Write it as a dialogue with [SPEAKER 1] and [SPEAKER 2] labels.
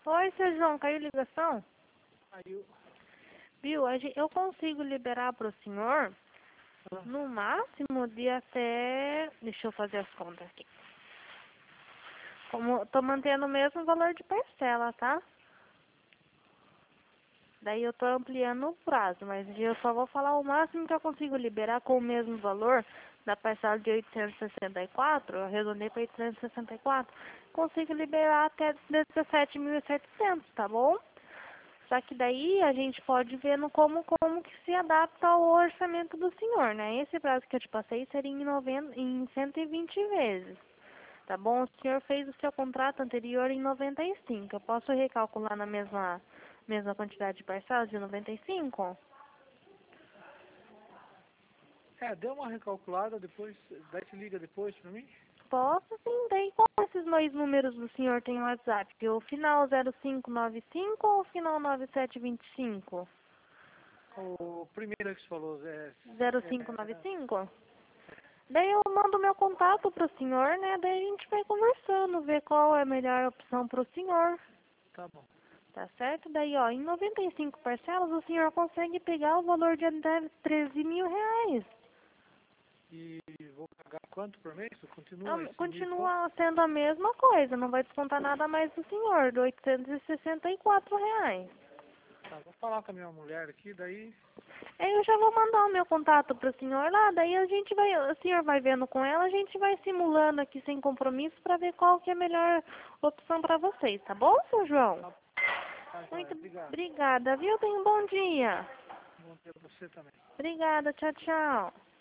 [SPEAKER 1] Oi, seu João, caiu ligação?
[SPEAKER 2] Aí
[SPEAKER 1] Viu? Eu consigo liberar para o senhor no máximo de até... Deixa eu fazer as contas aqui. Como tô mantendo o mesmo valor de parcela, tá? Daí eu tô ampliando o prazo, mas eu só vou falar o máximo que eu consigo liberar com o mesmo valor da parcela de 864, eu arredondei para 864, consigo liberar até 17.700, tá bom? Só que daí a gente pode ver no como que se adapta ao orçamento do senhor, né? Esse prazo que eu te passei seria em 120 vezes, tá bom? O senhor fez o seu contrato anterior em 95. Eu posso recalcular na mesma quantidade de parcelas de 95?
[SPEAKER 2] deu uma recalculada depois, daí te liga depois pra mim.
[SPEAKER 1] Posso sim, daí qual desses dois números do senhor tem no WhatsApp? O final 0595 ou o final 9725?
[SPEAKER 2] O primeiro que você falou,
[SPEAKER 1] 0595? Daí eu mando meu contato pro senhor, né? Daí a gente vai conversando, ver qual é a melhor opção pro senhor.
[SPEAKER 2] tá bom.
[SPEAKER 1] Tá certo? Daí, ó, em 95 parcelas o senhor consegue pegar o valor de até 13 mil reais.
[SPEAKER 2] E vou pagar quanto por mês?
[SPEAKER 1] Então,
[SPEAKER 2] Continua esse mil e pouco?
[SPEAKER 1] continua sendo a mesma coisa, não vai descontar nada mais do senhor, de 864 reais.
[SPEAKER 2] Tá, vou falar com a minha mulher aqui, daí...
[SPEAKER 1] Aí eu já vou mandar o meu contato pro senhor lá, daí a gente vai, o senhor vai vendo com ela, a gente vai simulando aqui sem compromisso pra ver qual que é a melhor opção pra vocês, tá bom, seu João?
[SPEAKER 2] Tá, joia.
[SPEAKER 1] Muito
[SPEAKER 2] Obrigado.
[SPEAKER 1] obrigada, viu? Tenha um bom dia.
[SPEAKER 2] Bom dia pra você também.
[SPEAKER 1] Obrigada, tchau, tchau.